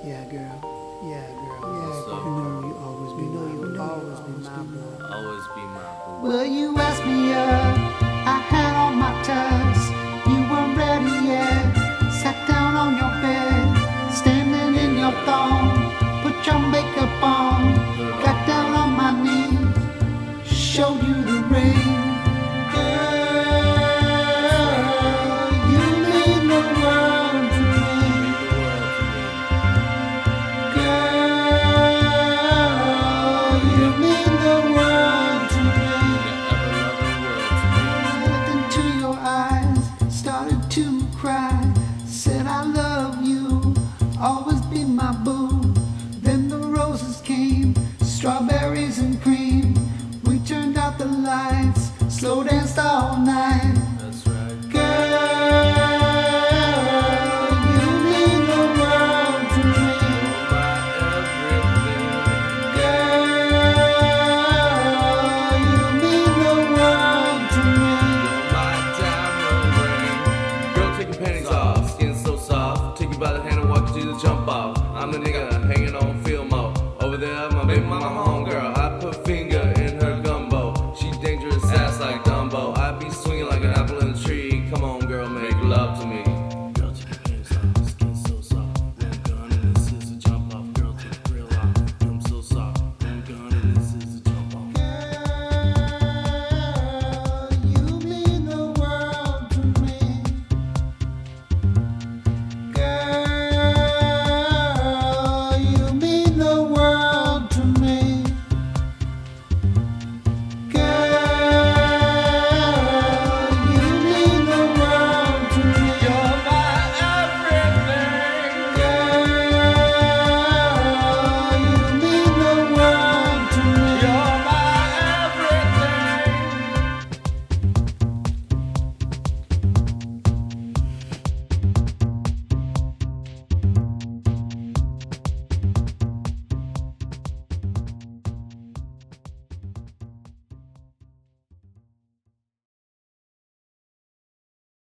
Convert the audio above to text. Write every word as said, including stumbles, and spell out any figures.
Yeah, girl. Yeah, girl. What's Yeah, up? you know you always be, you know you'll always be my boo. Always be my boo. Well, you asked me up, I had on my tux. You weren't ready yet. Sat down on your bed, standing in your thong. Put your makeup on, got down on my knees, showed you the ring. To cry, said I love you, always be my boo. Then the roses came, strawberries and cream. We turned out the lights, slow danced all night. That's right. Girl, you mean the world to me. My everything. Girl, you mean the world to me. My diamond ring. Girl, take your panties off. Skin so soft. Take you by the hand and walk you to the jump off. I'm the nigga.